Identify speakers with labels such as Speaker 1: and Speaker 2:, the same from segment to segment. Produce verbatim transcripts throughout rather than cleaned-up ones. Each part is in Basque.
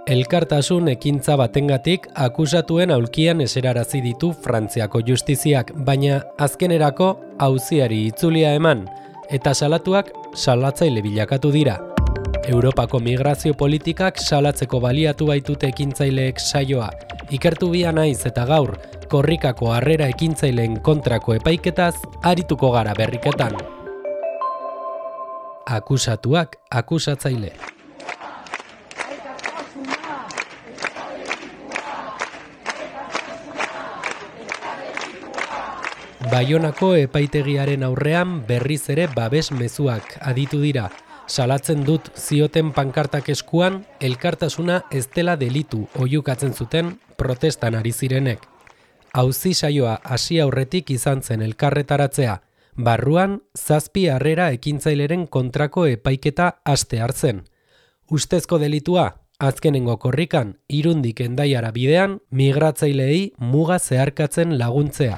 Speaker 1: Elkartasun ekintza batengatik akusatuen aulkian eserarazi ditu Frantziako justiziak, baina azkenerako auziari itzulia eman eta salatuak salatzaile bilakatu dira. Europako migrazio politikak salatzeko baliatu baitute ekintzaileek saioa. Ikertu bia naiz eta gaur, korrikako harrera ekintzaileen kontrako epaiketaz arituko gara berriketan. Akusatuak akusatzaile. Baionako epaitegiaren aurrean berriz ere babes mezuak aditu dira. Salatzen dut zioten pankartak eskuan, elkartasuna ez dela delitu oihukatzen zuten protestan ari zirenek. Auzi saioa hasi aurretik izan zen elkarretaratzea, barruan zazpi harrera ekintzaileren kontrako epaiketa haste hartzen. Ustezko delitua, azkenengo korrikan, Irundik Hendaiara bidean, migratzaileei muga zeharkatzen laguntzea.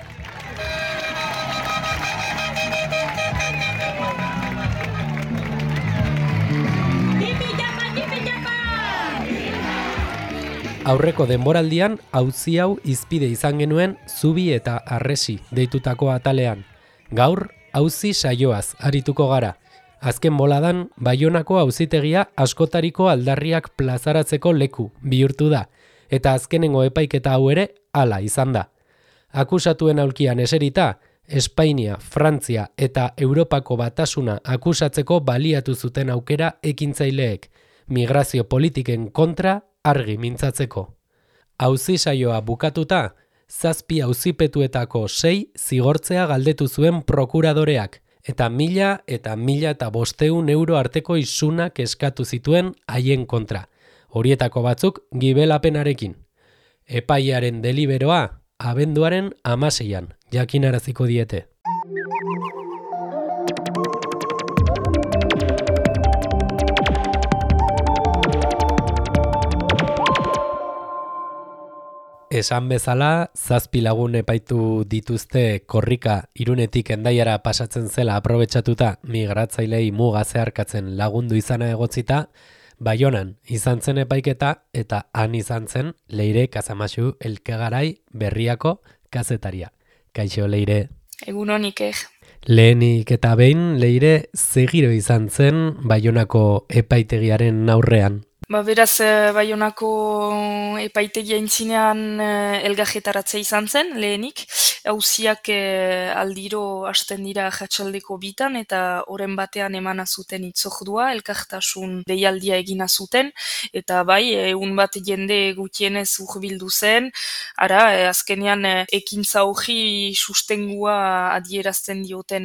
Speaker 1: Aurreko denboraldian, auzi hau hizpide izan genuen Zubi eta Arresi deitutako atalean. Gaur, auzi saioaz arituko gara. Azken boladan, Baionako auzitegia askotariko aldarriak plazaratzeko leku bihurtu da, eta azkenengo epaiketa hau ere hala izan da. Akusatuen aulkian eserita, Espainia, Frantzia eta Europako Batasuna akusatzeko baliatu zuten aukera ekintzaileek, migrazio politiken kontra argi mintzatzeko. Auzi saioa bukatuta, zazpi auzipetuetako sei zigortzea galdetu zuen prokuradoreak, eta mila eta mila eta bosteun euro arteko isunak eskatu zituen haien kontra. Horietako batzuk gibelapenarekin. Epaiaren deliberoa, abenduaren hamaseian, jakinaraziko diete. Esan bezala, zazpi lagun epaitu dituzte korrika Irunetik Hendaiara pasatzen zela aprobetxatuta migratzailei muga zeharkatzen lagundu izana egotzita, Baionan izan zen epaiketa eta han izan zen Leire Kazamaxu Elkegarai Berriako kazetaria. Kaixo, Leire.
Speaker 2: Egun honik eg.
Speaker 1: Lehenik eta behin, Leire, zegiro izan zen Baionako epaitegiaren aurrean.
Speaker 2: Ba, beraz, Baionako epaitegia intzinean elgajetaratze izan zen, lehenik. Auziak aldiro hasten dira jatxaldeko bitan eta oren batean emana zuten itzordua, elkartasun deialdia egina zuten, eta bai, egun bat jende gutienez urbildu zen, ara, azkenean ekintza hori sustengua adierazten dioten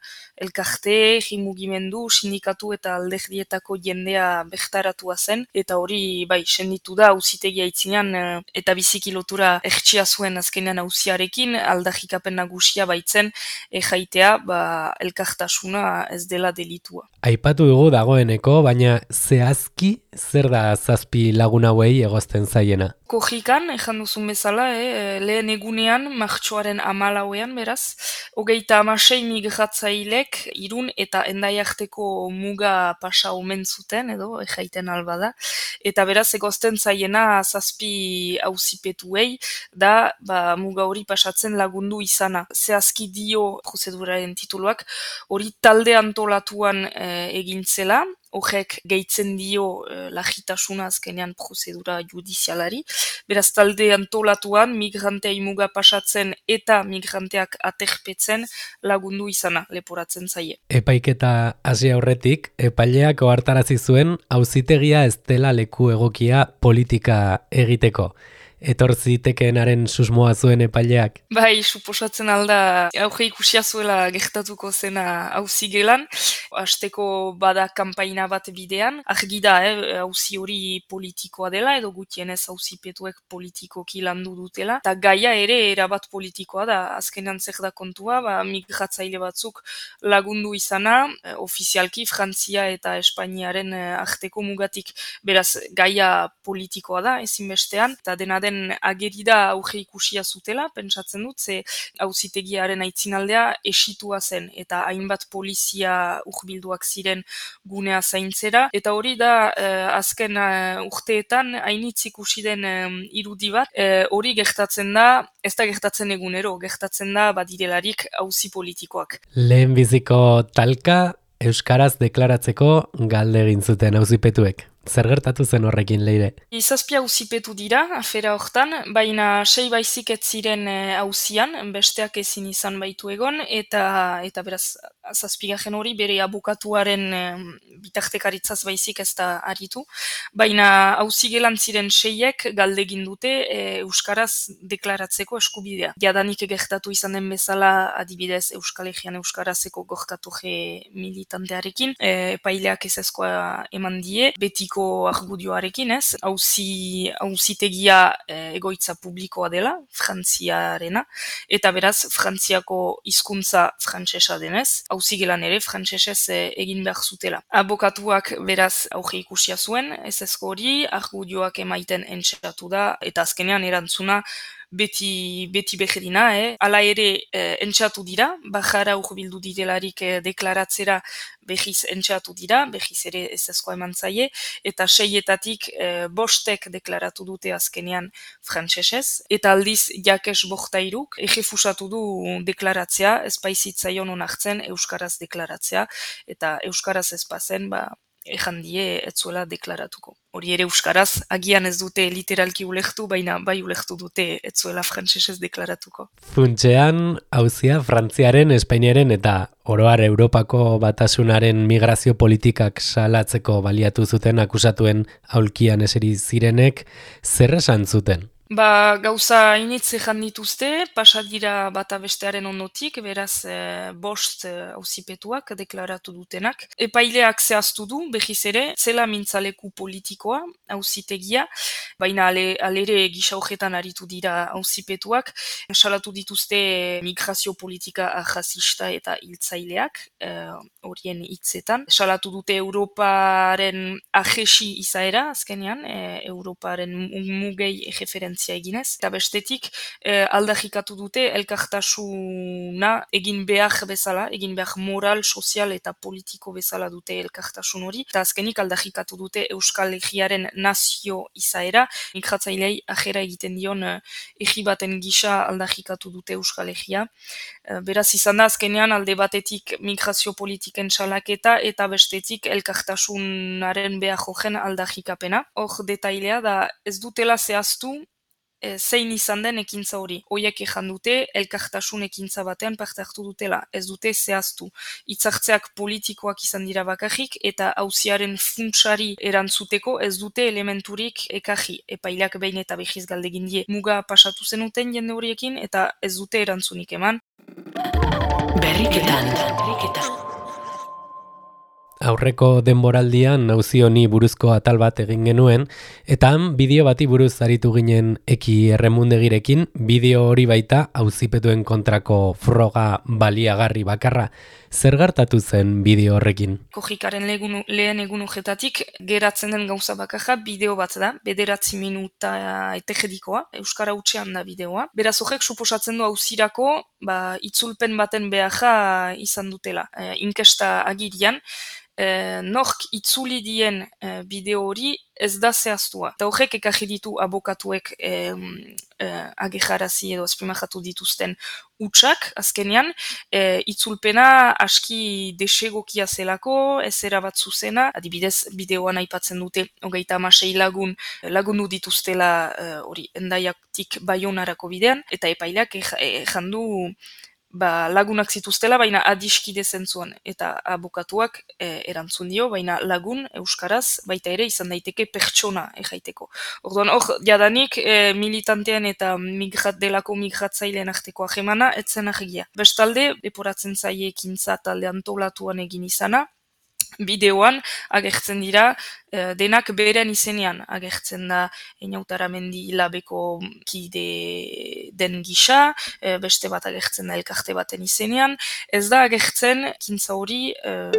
Speaker 2: elkarte, jimugimendu, sindikatu eta alderdietako jendea bertaratua zen, eta hori, bai, senditu da auzitegia itzinean eta biziki lotura ertsia zuen azkenean auziarekin, aldarrikapen nagusia baitzen jaitea, ba, elkartasuna ez dela delitua.
Speaker 1: Aipatu dugu dagoeneko, baina zehazki zer da zazpi lagun hauei egozten zaiena?
Speaker 2: Korrikan, ejan duzun bezala, eh, lehen egunean, martxoaren hamalauean, beraz, hogeita hamasei migratzailek Irun eta Hendaiarteko muga pasa omen zuten, edo, ejaiten alba da, eta beraz egozten zaiena zazpi auzipetuei, da, ba, muga hori pasatzen lagundu izana. Zehazki dio prozeduraren tituluak, hori talde antolatuan eh, egintzela, horrek gehitzen dio eh, lagitasuna azkenean prozedura judizialari. Beraz, talde antolatuan migranteai muga pasatzen eta migranteak aterpetzen lagundu izana leporatzen zaie.
Speaker 1: Epaiketa hasi aurretik, epaileak ohartarazi zuen auzitegia ez dela leku egokia politika egiteko. Etor zitekeenaren susmoa zuen epaileak?
Speaker 2: Bai, suposatzen alda, auge ikusia zuela gertatuko zena auzi gelan. Hasteko bada kanpaina bat bidean. Argi da, eh, auzi hori politikoa dela, edo gutienez auzipetuek politikoki landu dutela. Ta gaia ere erabat politikoa da. Azkenean zer da kontua, ba, migratzaile batzuk lagundu izana, eh, ofizialki Frantzia eta Espainiaren eh, arteko mugatik. Beraz, gaia politikoa da, ezinbestean, eta dena den agerida auge ikusia zutela, pentsatzen dut, ze auzitegiaren aitzinaldea esitua zen, eta hainbat polizia urbilduak ziren gunea zaintzera, eta hori da uh, azken uh, urteetan hainitz ikusi den um, irudi bat, uh, hori gertatzen da, ez da gertatzen egunero, gertatzen da badirelarik auzi politikoak.
Speaker 1: Lehen biziko talka euskaraz deklaratzeko galde egin zuten auzipetuek. Zer gertatu zen horrekin, Leire?
Speaker 2: Izazpi auzipetu dira, afera hortan, baina sei baizik ez ziren auzian, besteak ezin izan baitu egon, eta eta beraz, zazpigarren hori bere abokatuaren e, bitartekaritzaz baizik ez da aritu, baina auzi gelan ziren seiek galde egin dute e, euskaraz deklaratzeko eskubidea. Jadanik gertatu izan den bezala, adibidez Euskal Herrian euskarazeko gorkatuge militantearekin, e, epaileak ezezkoa eman die, betiko argudioarekin, ez, auzi auzitegia e, egoitza publikoa dela, Frantziarena, eta beraz, Frantziako hizkuntza frantsesa denez, auzigelan ere frantsesez e, egin behar zutela. Abokatuak beraz auge ikusia zuen, ez ezko hori, argudioak emaiten entxeratu da, eta azkenean erantzuna beti, beti beherina, eh? Hala ere eh, entxatu dira, bajara urbildu direlarik eh, deklaratzera behiz entxatu dira, behiz ere ez ezkoa eman zaie, eta seietatik eh, bostek deklaratu dute azkenean frantsesez, eta aldiz Jakes Bortairuk errefusatu du deklaratzea, ez baizitzaion onartzen euskaraz deklaratzea, eta euskaraz ez bazen, ba, ejan die ez zuela deklaratuko. Hori ere euskaraz, agian ez dute literalki ulektu, baina bai ulektu dute ez zuela frantsesez deklaratuko.
Speaker 1: Funtsean, auzia Frantziaren, Espainiaren eta oroar Europako batasunaren migrazio politikak salatzeko baliatu zuten akusatuen aulkian eseri zirenek, zer esan zuten?
Speaker 2: Ba, gauza initz ejan dituzte, pasadira bata bestearen ondotik, beraz e, bost e, auzipetuak deklaratu dutenak. Epaileak zehaztu du, behiz ere, zela mintzaleku politikoa, auzitegia, baina ale, alere gisa horretan aritu dira auzipetuak, salatu dituzte migrazio politika ajazista eta hiltzaileak, e, horien hitzetan. Salatu dute Europaren ajesi izaera, azkenean, e, Europaren mugei referentzia eginez, eta bestetik eh, aldarrikatu dute elkartasuna egin behar bezala, egin behar moral, sozial eta politiko bezala dute elkartasun hori, eta azkenik aldarrikatu dute Euskal Herriaren nazio izaera, migratzailei ajera egiten dion eh, herri baten gisa aldarrikatu dute Euskal Herria. Eh, beraz izan da azkenean alde batetik migrazio politiken salaketa eta bestetik elkartasunaren behar jogen aldarrikapena. Hor detailea da ez dutela zehaztu E, zein izan den ekintza hori. Hoiek ejan dute, elkartasun ekintza batean parte hartu dutela. Ez dute zehaztu. Hitzartzeak politikoak izan dira bakarrik, eta auziaren funtsari erantzuteko ez dute elementurik ekarri. Epaileak behin eta behiz galdegin die. Muga pasatu zenuten jende horiekin, eta ez dute erantzunik eman.
Speaker 1: Berriketan. Berriketan. Aurreko denboraldian auzi honi buruzko atal bat egin genuen, eta han bideo bati buruz aritu ginen Eki Erremundegirekin, bideo hori baita auzipetuen kontrako froga baliagarri bakarra. Zer gertatu zen bideo horrekin?
Speaker 2: Kojikaren legunu, lehen egun urretatik geratzen den gauza bakarra bideo bat da, bederatzi minuta etegedikoa, Euskara hutsean da bideoa. Beraz horrek suposatzen du auzirako, ba, itzulpen baten beharra izan dutela. E, inkesta agirian, E, nork itzuli dien e, bideo hori ez da zehaztua. Eta horrek ekarri ditu abokatuek e, e, agejarazi edo esprimajatu dituzten utxak, azkenean, e, itzulpena aski desegokia zelako, ez erabat zuzena, adibidez bideoan aipatzen dute, hogeita hamasei lagun lagundu dituztela hori e, Endaiatik Baionarako bidean, eta epaileak ejandu e, ba, lagunak zituztela, baina adiskide zentzuan, eta abokatuak e, erantzun dio, baina lagun euskaraz baita ere izan daiteke pertsona ejaiteko. Orduan, hor, jadanik e, militantean eta migrat delako migratzaileen arteko ahemana, etzen argia. Bestalde, leporatzen zaie ekintza talde antolatuan egin izana, bideoan agertzen dira e, denak beren izenean agertzen da Einautara Mendi Labeko kide den gisa, e, beste bat agertzen da elkarte baten izenean, ez da agertzen ekintza hori e,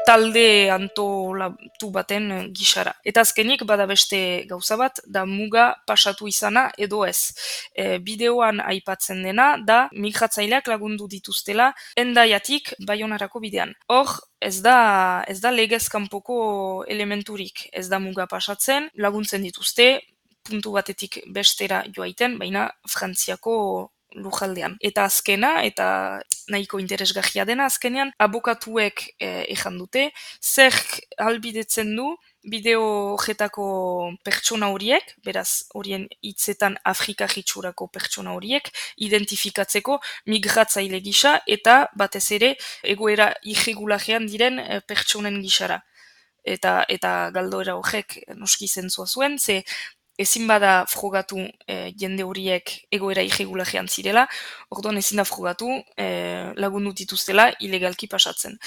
Speaker 2: talde antolatu baten gisara. Eta azkenik bada beste gauza bat, da muga pasatu izana edo ez. E, bideoan aipatzen dena, da migratzaileak lagundu dituztela Hendaiatik Baionarako bidean. Hor, ez da, ez da legez kanpoko elementurik, ez da muga pasatzen, laguntzen dituzte, puntu batetik bestera joaiten, baina Frantziako lujaldean. Eta azkena, eta nahiko interesgarria dena azkenean, abokatuek eh, ejan dute, zer halbidetzen du bideo horretako pertsona horiek, beraz horien hitzetan Afrika hitxurako pertsona horiek, identifikatzeko migratzaile gisa eta batez ere egoera irregularian diren eh, pertsonen gisara. Eta, eta galdoera horrek noski zentzua zuen, ze ezin bada frogatu e, jende horiek egoera irregularian zirela, orduan ezin da frogatu e, lagundu dituztela ilegalki pasatzen.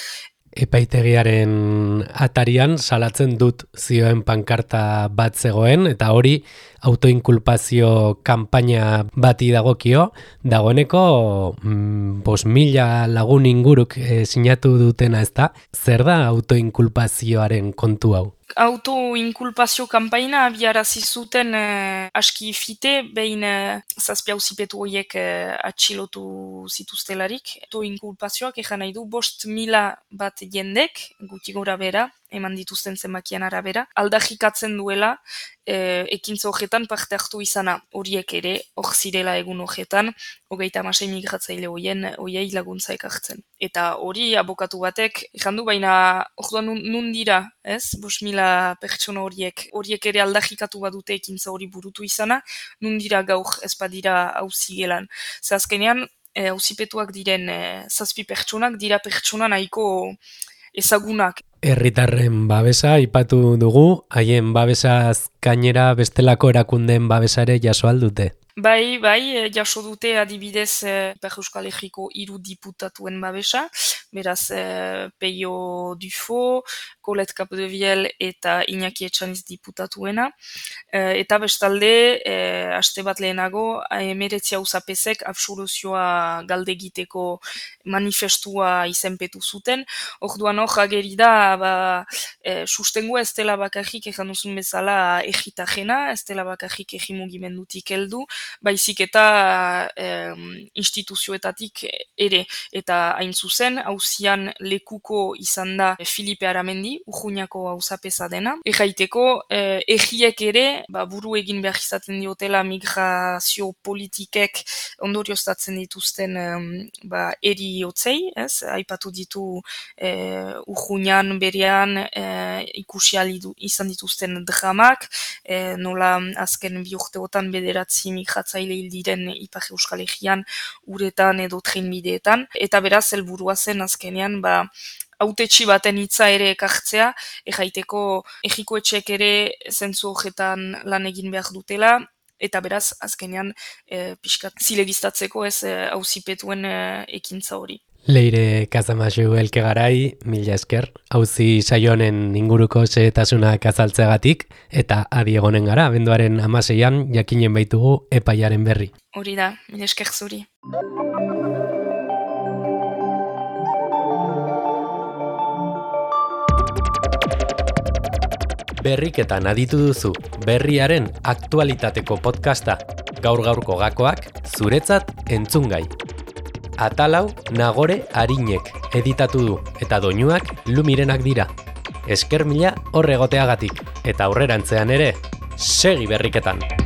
Speaker 1: Epaitegiaren atarian salatzen dut zioen pankarta bat zegoen, eta hori autoinkulpazio kanpaina bati dagokio, dagoeneko mm, bos mila lagun inguruk e, sinatu dutena ez da. Zer da autoinkulpazioaren kontu hau?
Speaker 2: Autoinkulpazio kanpaina abiarazi zuten eh, aski fite, behin eh, zazpi auzipetu horiek eh, atxilotu zituztelarik. Autoinkulpazioak ejan nahi du bost mila bat jendek, guti gora bera, eman dituzten zenbakian arabera, aldarrikatzen duela e, ekintza horretan parte hartu izana horiek ere, hor zirela egun horretan, hogeita hamasei migratzaile horien horiei laguntza ekartzen. Eta hori abokatu batek, jandu baina orduan nun dira, ez? Bost mila pertsona horiek, horiek ere aldarrikatu badute ekintza hori burutu izana, nun dira gaur ez badira auzi gelan. Ze azkenean, auzipetuak diren e, zazpi pertsonak, dira pertsona nahiko ezagunak.
Speaker 1: Herritarren babesa aipatu dugu, haien babesaz gainera bestelako erakundeen babesa ere jaso aldute.
Speaker 2: Bai, bai, jaso dute adibidez Ipar Euskal Herriko hiru diputatuen babesa, beraz Peio Dufo, Colette Capdeviel eta Iñaki Etxaniz diputatuena, eta bestalde, aste bat lehenago, emeretzi auzapezek absoluzioa galdegiteko manifestua izenpetu zuten, orduan hor ageri da, ba, e, sustengua ez dela bakarrik ejan duzun bezala egitajena, ez dela bakarrik egimugimendutik heldu, baizik eta e, instituzioetatik ere. Eta hain zuzen, auzian lekuko izan da Filipe Aramendi, Urruñako auzapeza dena. Erraiteko, e, egiek ere, ba, buru egin behar izaten diotela migrazio politikek ondorioztatzen dituzten e, ba, eri hotzei, ez? Aipatu ditu e, Urruñan berean e, ikusi alidu, izan dituzten dramak, e, nola azken bi urteotan bederatzi migratzaile hil diren Ipar Euskal Herrian, uretan edo trenbideetan, eta beraz helburua zen azkenean, ba, hautetsi baten hitza ere ekartzea, erraiteko egiko etxek ere zentzu horretan lan egin behar dutela, eta beraz azkenean e, pixkat zilegiztatzeko ez auzipetuen e, ekintza hori.
Speaker 1: Leire Kazamaxu Elkegarai, mila esker, auzi saionen inguruko xehetasunak azaltzeagatik, eta adi egonen gara, abenduaren hamaseian jakinen baitugu epaiaren berri.
Speaker 2: Hori da, mila esker zuri.
Speaker 1: Berriketan aditu duzu, berriaren aktualitateko podcasta, gaur-gaurko gakoak, zuretzat entzungai. Atalau Nagore Arinek editatu du, eta doinuak Lumirenak dira. Esker mila horregoteagatik, eta aurrerantzean ere, segi berriketan!